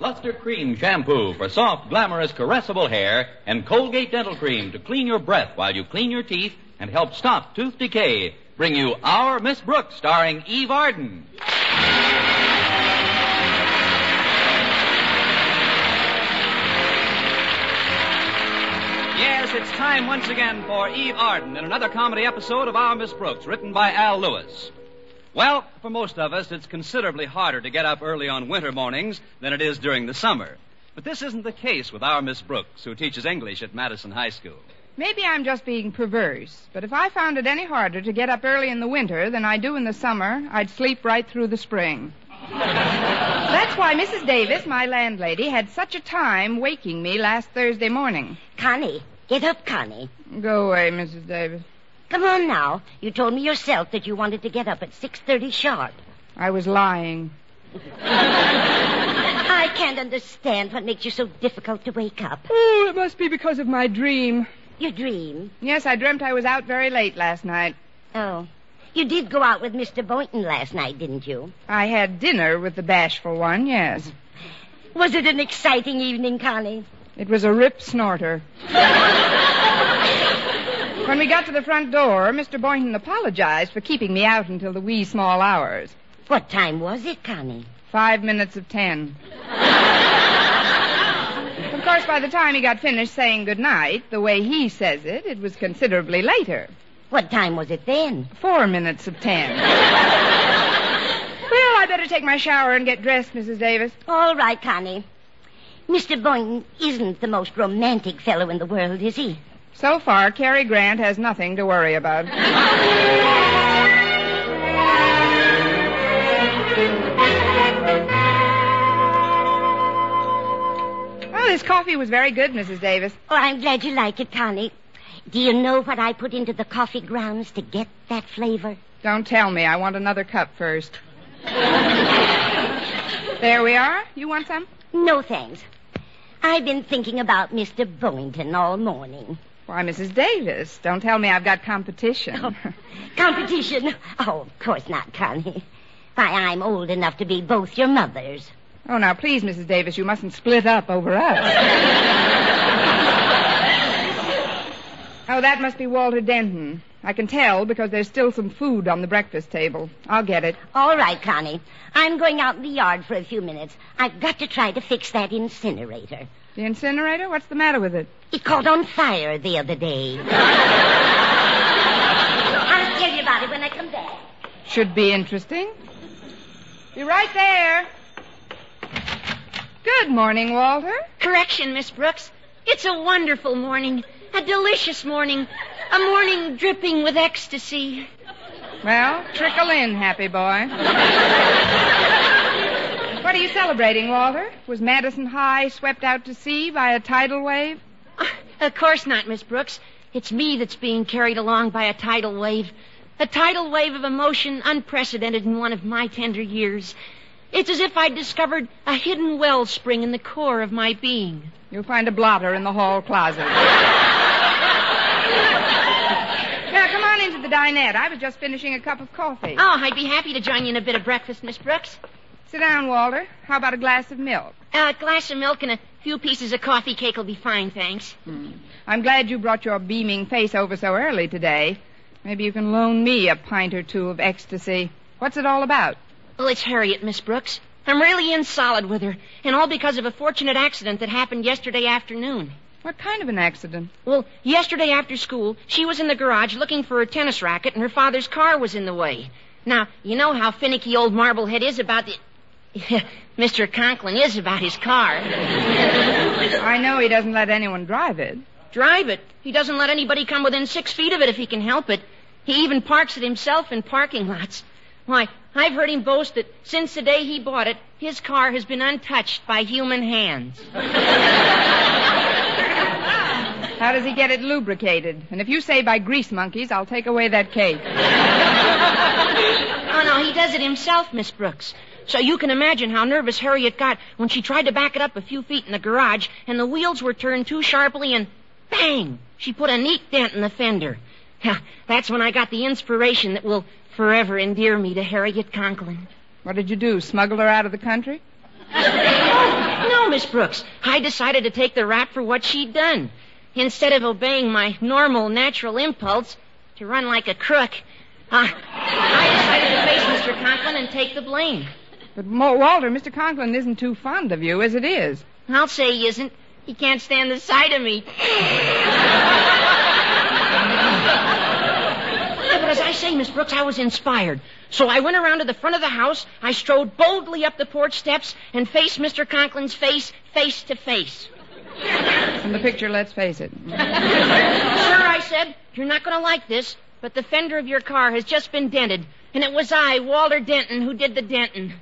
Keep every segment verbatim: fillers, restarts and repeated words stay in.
Luster Cream Shampoo for soft, glamorous, caressable hair, and Colgate Dental Cream to clean your breath while you clean your teeth and help stop tooth decay, bring you Our Miss Brooks, starring Eve Arden. Yes, it's time once again for Eve Arden in another comedy episode of Our Miss Brooks, written by Al Lewis. Well, for most of us, it's considerably harder to get up early on winter mornings than it is during the summer. But this isn't the case with our Miss Brooks, who teaches English at Madison High School. Maybe I'm just being perverse, but if I found it any harder to get up early in the winter than I do in the summer, I'd sleep right through the spring. That's why Missus Davis, my landlady, had such a time waking me last Thursday morning. Connie, get up, Connie. Go away, Missus Davis. Come on now. You told me yourself that you wanted to get up at six thirty sharp. I was lying. I can't understand what makes you so difficult to wake up. Oh, it must be because of my dream. Your dream? Yes, I dreamt I was out very late last night. Oh. You did go out with Mister Boynton last night, didn't you? I had dinner with the bashful one, yes. Was it an exciting evening, Connie? It was a rip snorter. When we got to the front door, Mister Boynton apologized for keeping me out until the wee small hours. What time was it, Connie? Five minutes of ten. Of course, by the time he got finished saying goodnight, the way he says it, it was considerably later. What time was it then? Four minutes of ten. Well, I better take my shower and get dressed, Missus Davis. All right, Connie. Mister Boynton isn't the most romantic fellow in the world, is he? So far, Cary Grant has nothing to worry about. Well, this coffee was very good, Missus Davis. Oh, I'm glad you like it, Connie. Do you know what I put into the coffee grounds to get that flavor? Don't tell me. I want another cup first. There we are. You want some? No, thanks. I've been thinking about Mister Boynton all morning. Why, Missus Davis, don't tell me I've got competition. Oh, competition? Oh, of course not, Connie. Why, I'm old enough to be both your mothers. Oh, now, please, Missus Davis, you mustn't split up over us. Oh, that must be Walter Denton. I can tell because there's still some food on the breakfast table. I'll get it. All right, Connie. I'm going out in the yard for a few minutes. I've got to try to fix that incinerator. The incinerator? What's the matter with it? It caught on fire the other day. I'll tell you about it when I come back. Should be interesting. Be right there. Good morning, Walter. Correction, Miss Brooks. It's a wonderful morning. A delicious morning. A morning dripping with ecstasy. Well, trickle in, happy boy. What are you celebrating, Walter? Was Madison High swept out to sea by a tidal wave? Uh, of course not, Miss Brooks. It's me that's being carried along by a tidal wave. A tidal wave of emotion unprecedented in one of my tender years. It's as if I'd discovered a hidden wellspring in the core of my being. You'll find a blotter in the hall closet. Now, come on into the dinette. I was just finishing a cup of coffee. Oh, I'd be happy to join you in a bit of breakfast, Miss Brooks. Sit down, Walter. How about a glass of milk? Uh, a glass of milk and a few pieces of coffee cake will be fine, thanks. Hmm. I'm glad you brought your beaming face over so early today. Maybe you can loan me a pint or two of ecstasy. What's it all about? Well, it's Harriet, Miss Brooks. I'm really in solid with her, and all because of a fortunate accident that happened yesterday afternoon. What kind of an accident? Well, yesterday after school, she was in the garage looking for her tennis racket, and her father's car was in the way. Now, you know how finicky old Marblehead is about the... Mister Conklin is about his car. I know he doesn't let anyone drive it. Drive it? He doesn't let anybody come within six feet of it if he can help it. He even parks it himself in parking lots. Why, I've heard him boast that since the day he bought it, his car has been untouched by human hands. How does he get it lubricated? And if you say by grease monkeys, I'll take away that cake. Oh, no, he does it himself, Miss Brooks. So you can imagine how nervous Harriet got when she tried to back it up a few feet in the garage, and the wheels were turned too sharply, and bang! She put a neat dent in the fender. That's when I got the inspiration that will forever endear me to Harriet Conklin. What did you do, smuggle her out of the country? Oh, No, Miss Brooks. I decided to take the rap for what she'd done. Instead of obeying my normal, natural impulse to run like a crook, uh, I decided to face Mister Conklin and take the blame. But, Mo- Walter, Mister Conklin isn't too fond of you as it is. I'll say he isn't. He can't stand the sight of me. Yeah, but as I say, Miss Brooks, I was inspired. So I went around to the front of the house, I strode boldly up the porch steps, and faced Mister Conklin's face, face to face. From the picture, let's face it. Sir, I said, you're not going to like this, but the fender of your car has just been dented, and it was I, Walter Denton, who did the denting.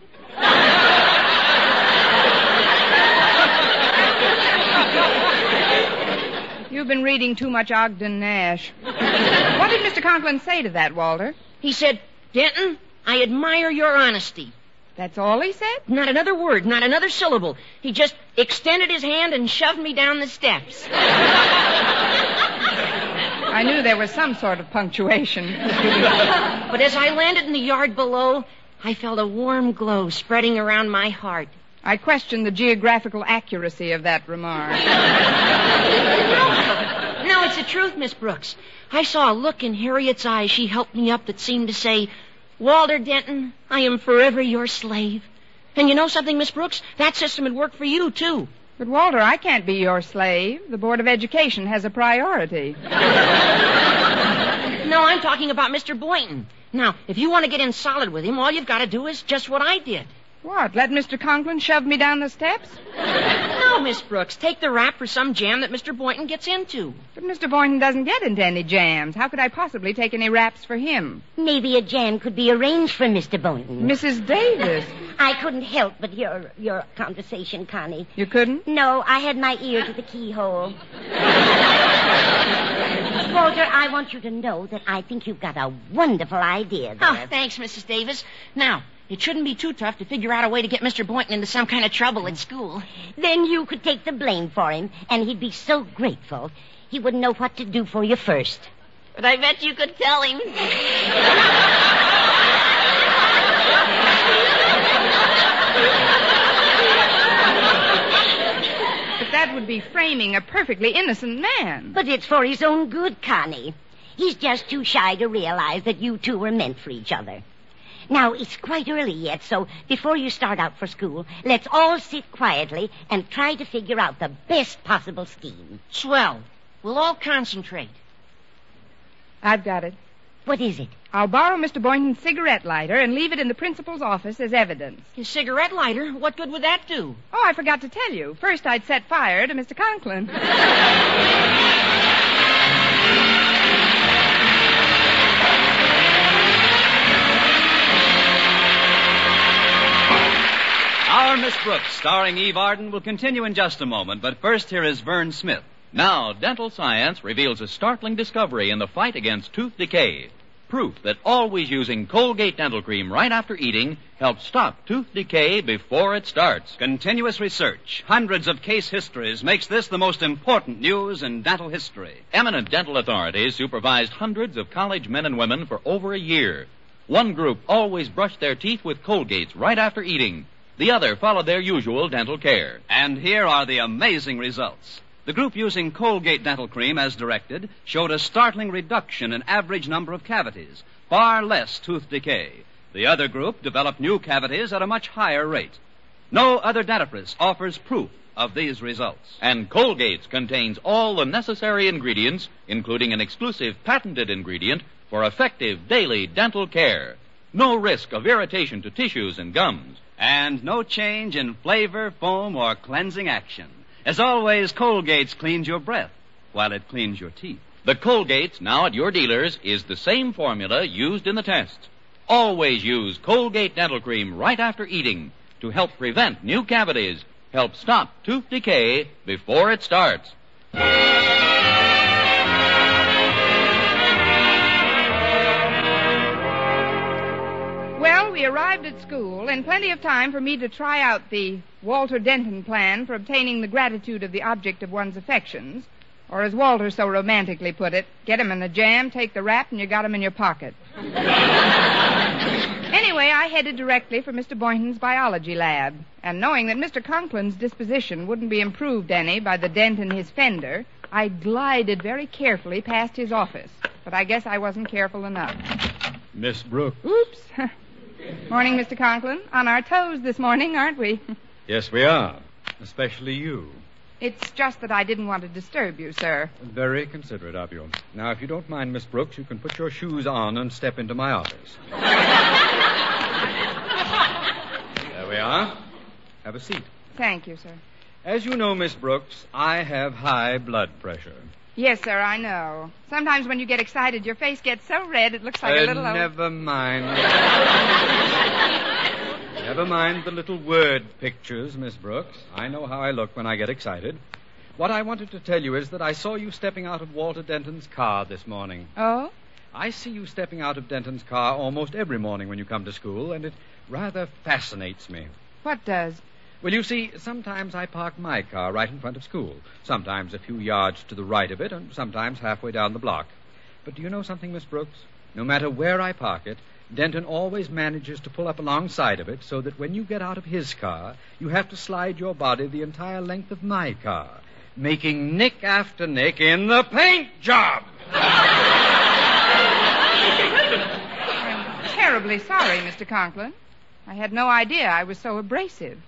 You've been reading too much Ogden Nash. What did Mister Conklin say to that, Walter? He said, Denton, I admire your honesty. That's all he said? Not another word, not another syllable. He just extended his hand and shoved me down the steps. I knew there was some sort of punctuation. But as I landed in the yard below, I felt a warm glow spreading around my heart. I questioned the geographical accuracy of that remark. No, no, it's the truth, Miss Brooks. I saw a look in Harriet's eyes she helped me up that seemed to say, Walter Denton, I am forever your slave. And you know something, Miss Brooks? That system would work for you, too. But, Walter, I can't be your slave. The Board of Education has a priority. No, I'm talking about Mister Boynton. Now, if you want to get in solid with him, all you've got to do is just what I did. What, let Mister Conklin shove me down the steps? No, Miss Brooks. Take the rap for some jam that Mister Boynton gets into. But Mister Boynton doesn't get into any jams. How could I possibly take any raps for him? Maybe a jam could be arranged for Mister Boynton. Missus Davis. I couldn't help but hear your conversation, Connie. You couldn't? No, I had my ear to the keyhole. Walter, I want you to know that I think you've got a wonderful idea there. Oh, thanks, Missus Davis. Now, it shouldn't be too tough to figure out a way to get Mister Boynton into some kind of trouble at school. Then you could take the blame for him, and he'd be so grateful. He wouldn't know what to do for you first. But I bet you could tell him. But that would be framing a perfectly innocent man. But it's for his own good, Connie. He's just too shy to realize that you two were meant for each other. Now, it's quite early yet, so before you start out for school, let's all sit quietly and try to figure out the best possible scheme. Swell. We'll all concentrate. I've got it. What is it? I'll borrow Mister Boynton's cigarette lighter and leave it in the principal's office as evidence. His cigarette lighter? What good would that do? Oh, I forgot to tell you. First, I'd set fire to Mister Conklin. Our Miss Brooks, starring Eve Arden, will continue in just a moment, but first here is Vern Smith. Now, dental science reveals a startling discovery in the fight against tooth decay. Proof that always using Colgate dental cream right after eating helps stop tooth decay before it starts. Continuous research, hundreds of case histories, makes this the most important news in dental history. Eminent dental authorities supervised hundreds of college men and women for over a year. One group always brushed their teeth with Colgates right after eating. The other followed their usual dental care. And here are the amazing results. The group using Colgate dental cream as directed showed a startling reduction in average number of cavities, far less tooth decay. The other group developed new cavities at a much higher rate. No other dentifrice offers proof of these results. And Colgate's contains all the necessary ingredients, including an exclusive patented ingredient for effective daily dental care. No risk of irritation to tissues and gums. And no change in flavor, foam, or cleansing action. As always, Colgate's cleans your breath while it cleans your teeth. The Colgate's now at your dealers is the same formula used in the test. Always use Colgate dental cream right after eating to help prevent new cavities, help stop tooth decay before it starts. Well, we arrived at school and plenty of time for me to try out the Walter Denton plan for obtaining the gratitude of the object of one's affections. Or as Walter so romantically put it, get him in a jam, take the rap, and you got him in your pocket. Anyway, I headed directly for Mister Boynton's biology lab. And knowing that Mister Conklin's disposition wouldn't be improved any by the dent in his fender, I glided very carefully past his office. But I guess I wasn't careful enough. Miss Brooks. Oops. Morning, Mister Conklin. On our toes this morning, aren't we? Yes, we are. Especially you. It's just that I didn't want to disturb you, sir. Very considerate of you. Now, if you don't mind, Miss Brooks, you can put your shoes on and step into my office. There we are. Have a seat. Thank you, sir. As you know, Miss Brooks, I have high blood pressure. Yes, sir, I know. Sometimes when you get excited, your face gets so red it looks like uh, a little... Never mind. Never mind the little word pictures, Miss Brooks. I know how I look when I get excited. What I wanted to tell you is that I saw you stepping out of Walter Denton's car this morning. Oh? I see you stepping out of Denton's car almost every morning when you come to school, and it rather fascinates me. What does? Well, you see, sometimes I park my car right in front of school, sometimes a few yards to the right of it, and sometimes halfway down the block. But do you know something, Miss Brooks? No matter where I park it, Denton always manages to pull up alongside of it so that when you get out of his car, you have to slide your body the entire length of my car, making nick after nick in the paint job. I'm terribly sorry, Mister Conklin. I had no idea I was so abrasive.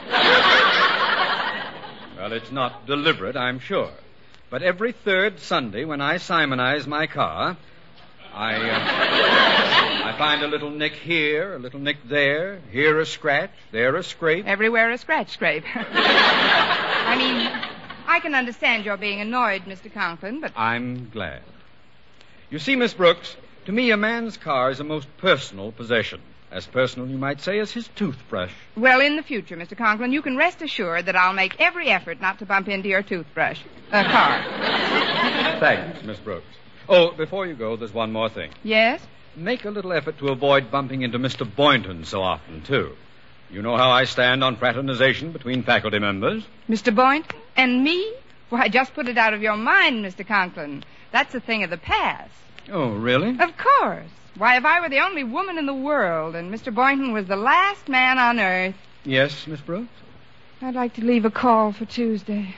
Well, it's not deliberate, I'm sure. But every third Sunday when I Simonize my car, I, uh, I find a little nick here, a little nick there, here a scratch, there a scrape. Everywhere a scratch scrape. I mean, I can understand your being annoyed, Mister Conklin, but... I'm glad. You see, Miss Brooks, to me a man's car is a most personal possession. As personal, you might say, as his toothbrush. Well, in the future, Mister Conklin, you can rest assured that I'll make every effort not to bump into your toothbrush. Uh, car. Thanks, Miss Brooks. Oh, before you go, there's one more thing. Yes? Make a little effort to avoid bumping into Mister Boynton so often, too. You know how I stand on fraternization between faculty members. Mister Boynton? And me? Why, just put it out of your mind, Mister Conklin. That's a thing of the past. Oh, really? Of course. Why, if I were the only woman in the world and Mister Boynton was the last man on earth... Yes, Miss Brooks? I'd like to leave a call for Tuesday.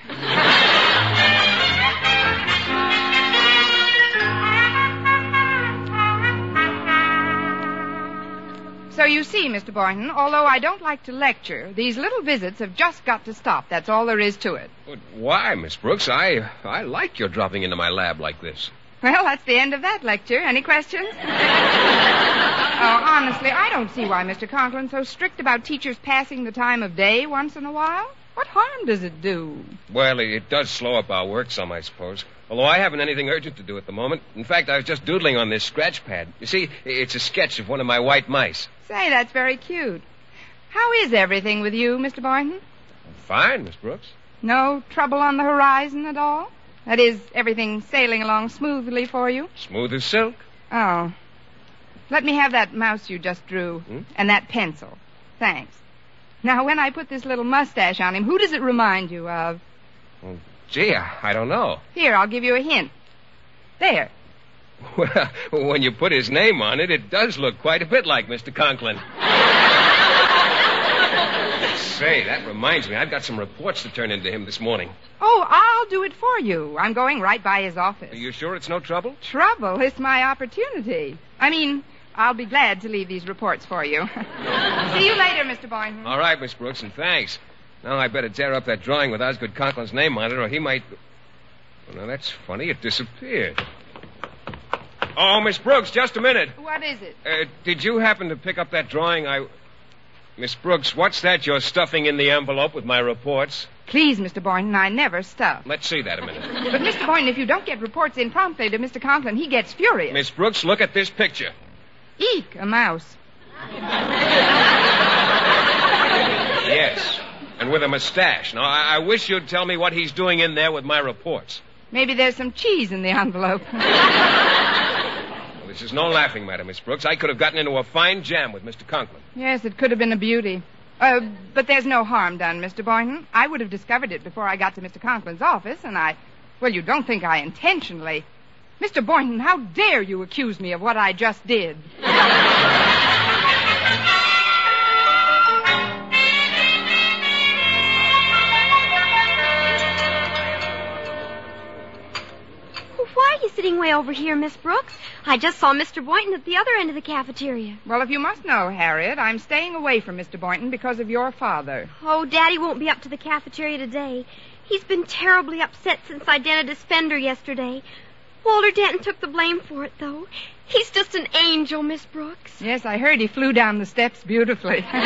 So you see, Mister Boynton, although I don't like to lecture, these little visits have just got to stop. That's all there is to it. But why, Miss Brooks? I I like your dropping into my lab like this. Well, that's the end of that lecture. Any questions? Oh, honestly, I don't see why Mister Conklin's so strict about teachers passing the time of day once in a while. What harm does it do? Well, it does slow up our work some, I suppose. Although I haven't anything urgent to do at the moment. In fact, I was just doodling on this scratch pad. You see, it's a sketch of one of my white mice. Say, that's very cute. How is everything with you, Mister Boynton? Fine, Miss Brooks. No trouble on the horizon at all? That is, everything sailing along smoothly for you? Smooth as silk. Oh. Let me have that mouse you just drew. Hmm? And that pencil. Thanks. Now, when I put this little mustache on him, who does it remind you of? Well, gee, I, I don't know. Here, I'll give you a hint. There. Well, when you put his name on it, it does look quite a bit like Mister Conklin. Say, that reminds me. I've got some reports to turn into him this morning. Oh, I'll do it for you. I'm going right by his office. Are you sure it's no trouble? Trouble? It's my opportunity. I mean, I'll be glad to leave these reports for you. See you later, Mister Boynton. All right, Miss Brooks, and thanks. Now I better tear up that drawing with Osgood Conklin's name on it, or he might... Well, now, that's funny. It disappeared. Oh, Miss Brooks, just a minute. What is it? Uh, did you happen to pick up that drawing I... Miss Brooks, what's that you're stuffing in the envelope with my reports? Please, Mister Boynton, I never stuff. Let's see that a minute. But, Mister Boynton, if you don't get reports in promptly to Mister Conklin, he gets furious. Miss Brooks, look at this picture. Eek, a mouse. Yes, and with a mustache. Now, I, I wish you'd tell me what he's doing in there with my reports. Maybe there's some cheese in the envelope. Well, this is no laughing matter, Miss Brooks. I could have gotten into a fine jam with Mister Conklin. Yes, it could have been a beauty. Uh, but there's no harm done, Mister Boynton. I would have discovered it before I got to Mister Conklin's office, and I... Well, you don't think I intentionally... Mister Boynton, how dare you accuse me of what I just did? over here, Miss Brooks. I just saw Mister Boynton at the other end of the cafeteria. Well, if you must know, Harriet, I'm staying away from Mister Boynton because of your father. Oh, Daddy won't be up to the cafeteria today. He's been terribly upset since I dented his fender yesterday. Walter Denton took the blame for it, though. He's just an angel, Miss Brooks. Yes, I heard he flew down the steps beautifully. But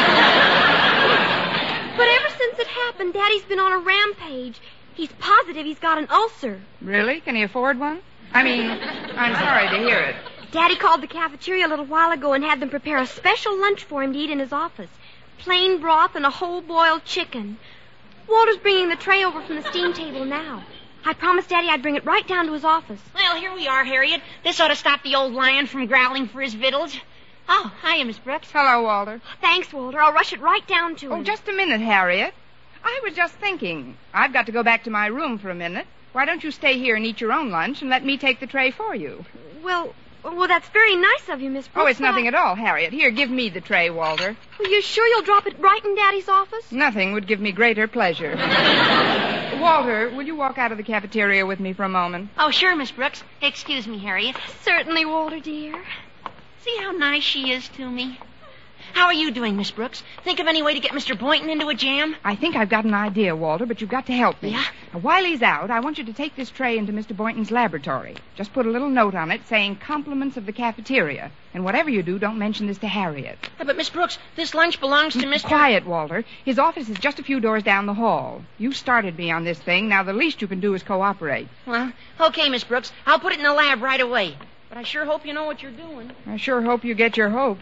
ever since it happened, Daddy's been on a rampage. He's positive he's got an ulcer. Really? Can he afford one? I mean, I'm sorry to hear it. Daddy called the cafeteria a little while ago and had them prepare a special lunch for him to eat in his office. Plain broth and a whole boiled chicken. Walter's bringing the tray over from the steam table now. I promised Daddy I'd bring it right down to his office. Well, here we are, Harriet. This ought to stop the old lion from growling for his victuals. Oh, hiya, Miss Brooks. Hello, Walter. Thanks, Walter. I'll rush it right down to him. Oh, just a minute, Harriet. I was just thinking. I've got to go back to my room for a minute. Why don't you stay here and eat your own lunch and let me take the tray for you? Well, well, that's very nice of you, Miss Brooks. Oh, it's nothing I... at all, Harriet. Here, give me the tray, Walter. Are you sure you'll drop it right in Daddy's office? Nothing would give me greater pleasure. Walter, will you walk out of the cafeteria with me for a moment? Oh, sure, Miss Brooks. Excuse me, Harriet. Certainly, Walter, dear. See how nice she is to me? How are you doing, Miss Brooks? Think of any way to get Mister Boynton into a jam? I think I've got an idea, Walter, but you've got to help me. Yeah? Now, while he's out, I want you to take this tray into Mister Boynton's laboratory. Just put a little note on it saying compliments of the cafeteria. And whatever you do, don't mention this to Harriet. Yeah, but, Miss Brooks, this lunch belongs to Mister Quiet, Walter. His office is just a few doors down the hall. You started me on this thing. Now, the least you can do is cooperate. Well, okay, Miss Brooks. I'll put it in the lab right away. But I sure hope you know what you're doing. I sure hope you get your hope.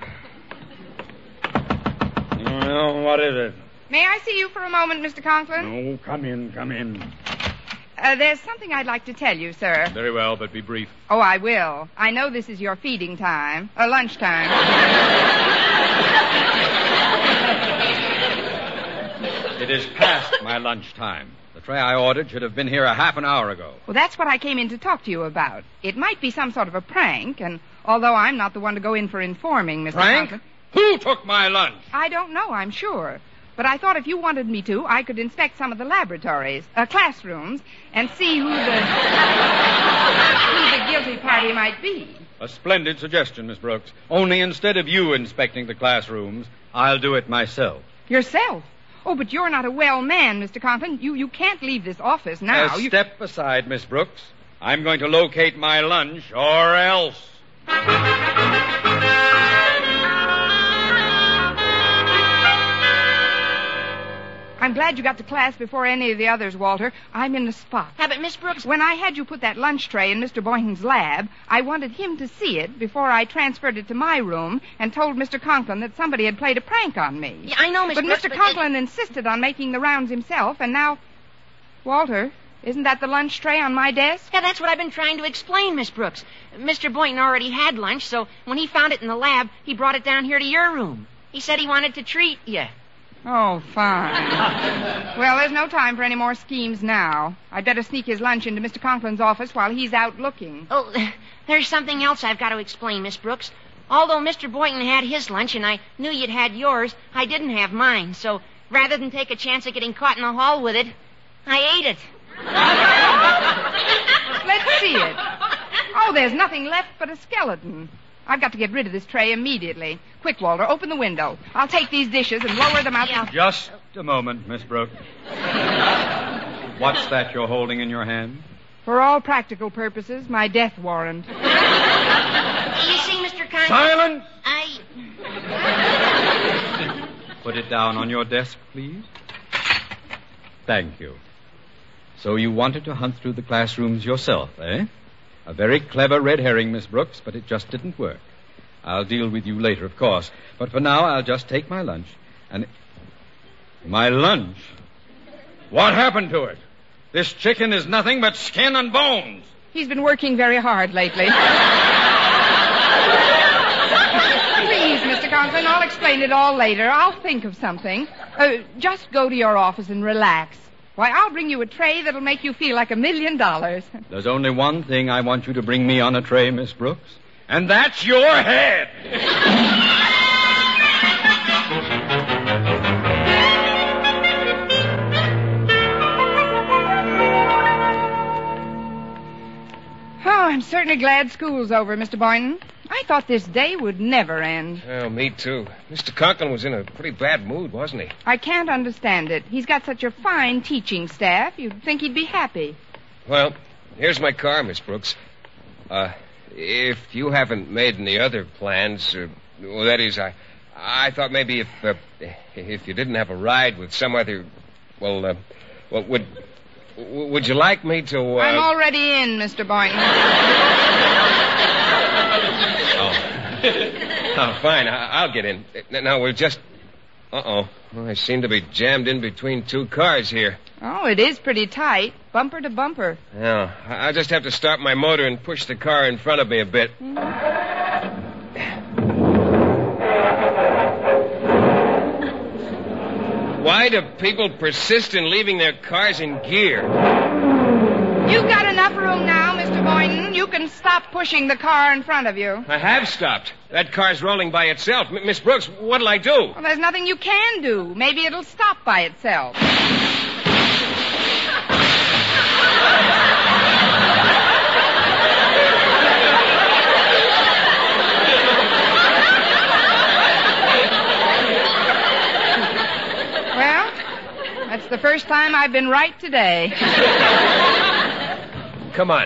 Well, what is it? May I see you for a moment, Mister Conklin? Oh, come in, come in. Uh, there's something I'd like to tell you, sir. Very well, but be brief. Oh, I will. I know this is your feeding time. Uh, lunch time. It is past my lunch time. The tray I ordered should have been here a half an hour ago. Well, that's what I came in to talk to you about. It might be some sort of a prank, and although I'm not the one to go in for informing, Mister Prank? Conklin... Who took my lunch? I don't know, I'm sure. But I thought if you wanted me to, I could inspect some of the laboratories, uh, classrooms, and see who the who the guilty party might be. A splendid suggestion, Miss Brooks. Only instead of you inspecting the classrooms, I'll do it myself. Yourself? Oh, but you're not a well man, Mister Conklin. You you can't leave this office now. Uh, You... Step aside, Miss Brooks. I'm going to locate my lunch, or else. I'm glad you got to class before any of the others, Walter. I'm in the spot. Yeah, but Miss Brooks... When I had you put that lunch tray in Mister Boynton's lab, I wanted him to see it before I transferred it to my room and told Mister Conklin that somebody had played a prank on me. Yeah, I know, Miss But Brooks, Mister but Conklin insisted on making the rounds himself, and now... Walter, isn't that the lunch tray on my desk? Yeah, that's what I've been trying to explain, Miss Brooks. Mister Boynton already had lunch, so when he found it in the lab, he brought it down here to your room. He said he wanted to treat you. Oh, fine. Well, there's no time for any more schemes now. I'd better sneak his lunch into Mister Conklin's office while he's out looking. Oh, there's something else I've got to explain, Miss Brooks. Although Mister Boynton had his lunch and I knew you'd had yours, I didn't have mine. So rather than take a chance of getting caught in the hall with it, I ate it. Let's see it. Oh, there's nothing left but a skeleton. I've got to get rid of this tray immediately. Quick, Walter, open the window. I'll take these dishes and lower them out. Yeah. Just a moment, Miss Brooks. What's that you're holding in your hand? For all practical purposes, my death warrant. You see, Mister Conklin... Silence! I... Put it down on your desk, please. Thank you. So you wanted to hunt through the classrooms yourself, eh? A very clever red herring, Miss Brooks, but it just didn't work. I'll deal with you later, of course. But for now, I'll just take my lunch and... My lunch? What happened to it? This chicken is nothing but skin and bones. He's been working very hard lately. Please, Mister Conklin, I'll explain it all later. I'll think of something. Uh, just go to your office and relax. Why, I'll bring you a tray that'll make you feel like a million dollars. There's only one thing I want you to bring me on a tray, Miss Brooks, and that's your head. Oh, I'm certain certainly glad school's over, Mister Boynton. I thought this day would never end. Oh, me too. Mister Conklin was in a pretty bad mood, wasn't he? I can't understand it. He's got such a fine teaching staff. You'd think he'd be happy. Well, here's my car, Miss Brooks. Uh, if you haven't made any other plans, uh, well, that is, I, I thought maybe if, uh, if you didn't have a ride with some other, well, uh, well, would, would you like me to? Uh... I'm already in, Mister Boynton. oh. oh, fine. I, I'll get in. Now we're just. Uh-oh. Well, I seem to be jammed in between two cars here. Oh, it is pretty tight. Bumper to bumper. Yeah. I'll just have to start my motor and push the car in front of me a bit. Why do people persist in leaving their cars in gear? You've got enough room now, Mister Boynton. You can stop pushing the car in front of you. I have stopped. That car's rolling by itself. M- Miss Brooks, what'll I do? Well, there's nothing you can do. Maybe it'll stop by itself. Well, that's the first time I've been right today. Come on.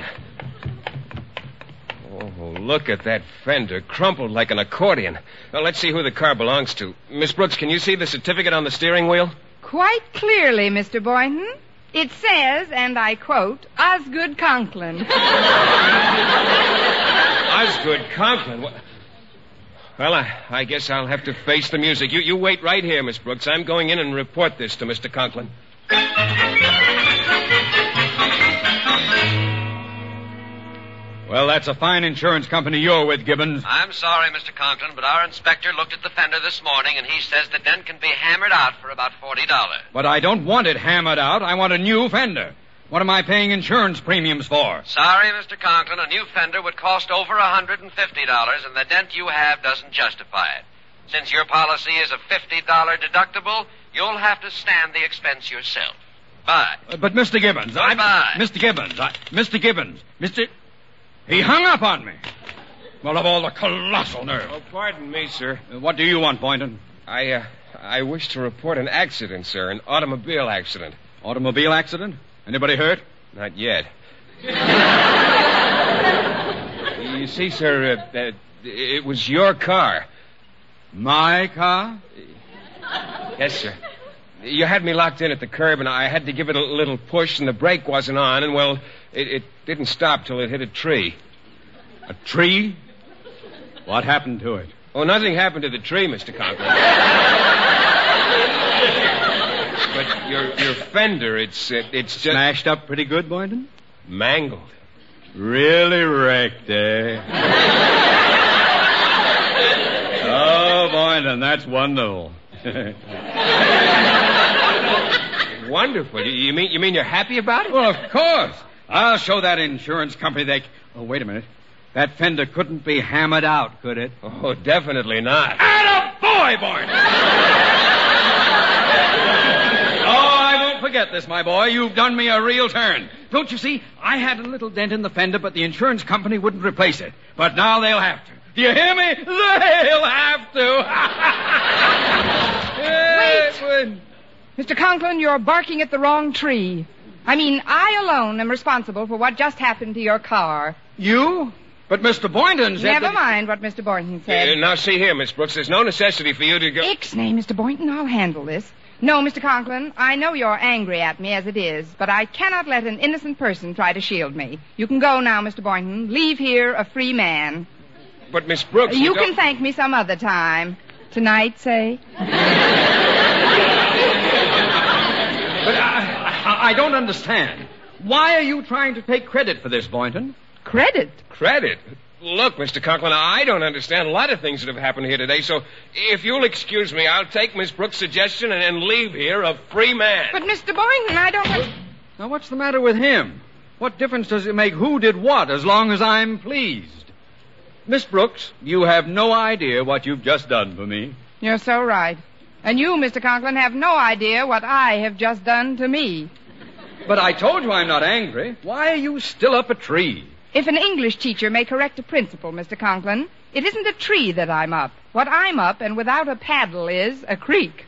Oh, look at that fender, crumpled like an accordion. Well, let's see who the car belongs to. Miss Brooks, can you see the certificate on the steering wheel? Quite clearly, Mister Boynton. It says, and I quote, Osgood Conklin. Osgood Conklin? Well, I, I guess I'll have to face the music. You, you wait right here, Miss Brooks. I'm going in and report this to Mister Conklin. Well, that's a fine insurance company you're with, Gibbons. I'm sorry, Mister Conklin, but our inspector looked at the fender this morning, and he says the dent can be hammered out for about forty dollars. But I don't want it hammered out. I want a new fender. What am I paying insurance premiums for? Sorry, Mister Conklin, a new fender would cost over one hundred fifty dollars, and the dent you have doesn't justify it. Since your policy is a fifty dollars deductible, you'll have to stand the expense yourself. Bye. Uh, but, Mister Gibbons, Bye. I... Mister Gibbons, I... Mister Gibbons, Mister... He hung up on me. Well, of all the colossal nerve. Oh, pardon me, sir. Uh, what do you want, Boynton? I, uh, I wish to report an accident, sir, an automobile accident. Automobile accident? Anybody hurt? Not yet. You see, sir, uh, uh, it was your car. My car? Yes, sir. You had me locked in at the curb, and I had to give it a little push, and the brake wasn't on, and, well, it, it didn't stop till it hit a tree. A tree? What happened to it? Oh, nothing happened to the tree, Mister Conklin. But your your fender, it's uh, it's just... Smashed up pretty good, Boynton? Mangled. Really wrecked, eh? Oh, Boynton, that's wonderful. Wonderful. You, you mean you mean you're happy about it? Well, of course. I'll show that insurance company they... Oh, wait a minute. That fender couldn't be hammered out, could it? Oh, definitely not. Attaboy, Boynton! Oh, I won't forget this, my boy. You've done me a real turn. Don't you see? I had a little dent in the fender, but the insurance company wouldn't replace it. But now they'll have to. Do you hear me? They'll have to. Wait! Wait. Mister Conklin, you're barking at the wrong tree. I mean, I alone am responsible for what just happened to your car. You? But Mister Boynton said Never that... mind what Mister Boynton said. Uh, now, see here, Miss Brooks, there's no necessity for you to go... Ixnay, Mister Boynton, I'll handle this. No, Mister Conklin, I know you're angry at me as it is, but I cannot let an innocent person try to shield me. You can go now, Mister Boynton. Leave here a free man. But, Miss Brooks... You, you can don't... thank me some other time. Tonight, say. But I, I, I don't understand. Why are you trying to take credit for this, Boynton? Credit? Credit? Look, Mister Conklin, I don't understand a lot of things that have happened here today, so if you'll excuse me, I'll take Miss Brooks' suggestion and, and leave here a free man. But, Mister Boynton, I don't... Now, what's the matter with him? What difference does it make who did what as long as I'm pleased? Miss Brooks, you have no idea what you've just done for me. You're so right. And you, Mister Conklin, have no idea what I have just done to me. But I told you I'm not angry. Why are you still up a tree? If an English teacher may correct a principal, Mister Conklin, it isn't a tree that I'm up. What I'm up, and without a paddle, is a creek.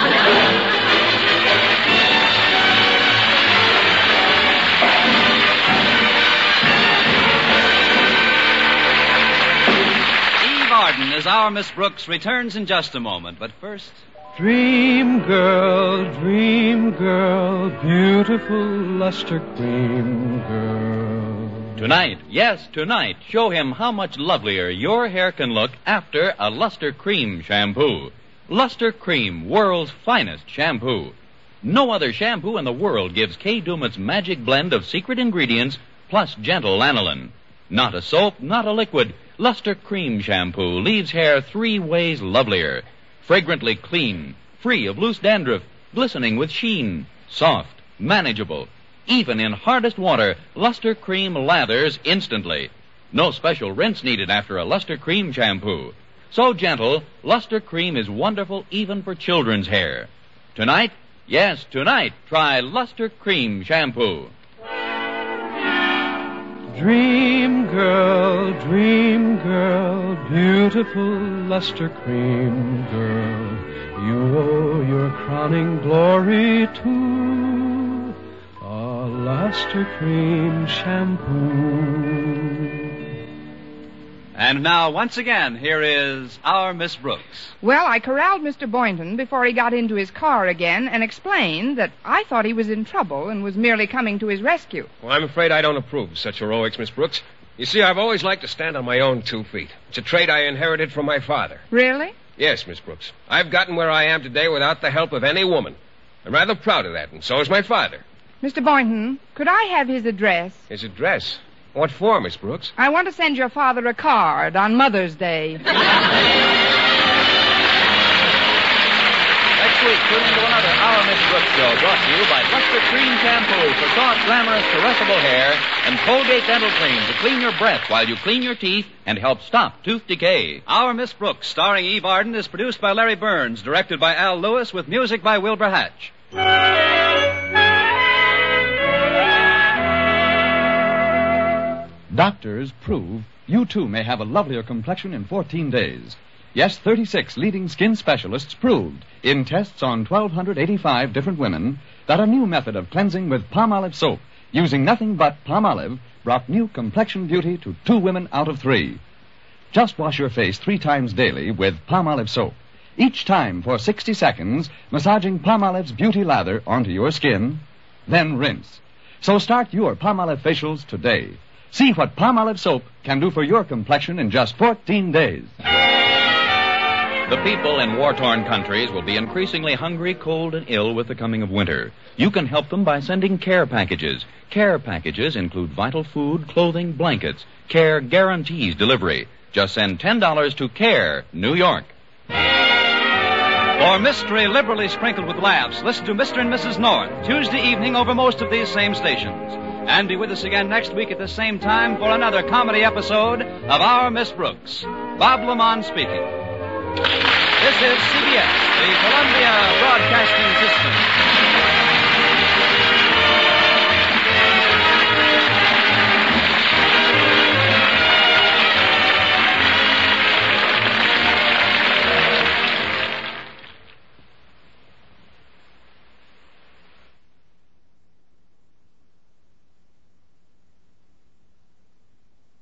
Arden as our Miss Brooks returns in just a moment. But first... Dream girl, dream girl, beautiful luster cream girl. Tonight, yes, tonight, show him how much lovelier your hair can look after a Luster Cream shampoo. Luster Cream, world's finest shampoo. No other shampoo in the world gives Kay Daumit's magic blend of secret ingredients plus gentle lanolin. Not a soap, not a liquid. Luster Cream shampoo leaves hair three ways lovelier. Fragrantly clean, free of loose dandruff, glistening with sheen, soft, manageable. Even in hardest water, Luster Cream lathers instantly. No special rinse needed after a Luster Cream shampoo. So gentle, Luster Cream is wonderful even for children's hair. Tonight, yes, tonight, try Luster Cream shampoo. Dream girl, dream girl, beautiful luster cream girl, you owe your crowning glory to a luster cream shampoo. And now, once again, here is our Miss Brooks. Well, I corralled Mister Boynton before he got into his car again and explained that I thought he was in trouble and was merely coming to his rescue. Well, I'm afraid I don't approve of such heroics, Miss Brooks. You see, I've always liked to stand on my own two feet. It's a trait I inherited from my father. Really? Yes, Miss Brooks. I've gotten where I am today without the help of any woman. I'm rather proud of that, and so is my father. Mister Boynton, could I have his address? His address? What for, Miss Brooks? I want to send your father a card on Mother's Day. Next week, tune into another Our Miss Brooks show brought to you by Luster Cream Shampoo for soft, glamorous, caressable hair and Colgate Dental Cream to clean your breath while you clean your teeth and help stop tooth decay. Our Miss Brooks, starring Eve Arden, is produced by Larry Burns, directed by Al Lewis, with music by Wilbur Hatch. Doctors prove you too may have a lovelier complexion in fourteen days. Yes, thirty-six leading skin specialists proved in tests on one thousand two hundred eighty-five different women that a new method of cleansing with Palmolive soap using nothing but Palmolive brought new complexion beauty to two women out of three. Just wash your face three times daily with Palmolive soap. Each time for sixty seconds, massaging Palmolive's beauty lather onto your skin, then rinse. So start your Palmolive facials today. See what Palmolive soap can do for your complexion in just fourteen days. The people in war-torn countries will be increasingly hungry, cold, and ill with the coming of winter. You can help them by sending care packages. Care packages include vital food, clothing, blankets. Care guarantees delivery. Just send ten dollars to CARE, New York. For mystery liberally sprinkled with laughs, listen to Mister and Missus North, Tuesday evening over most of these same stations. And be with us again next week at the same time for another comedy episode of Our Miss Brooks. Bob Lamont speaking. This is C B S, the Columbia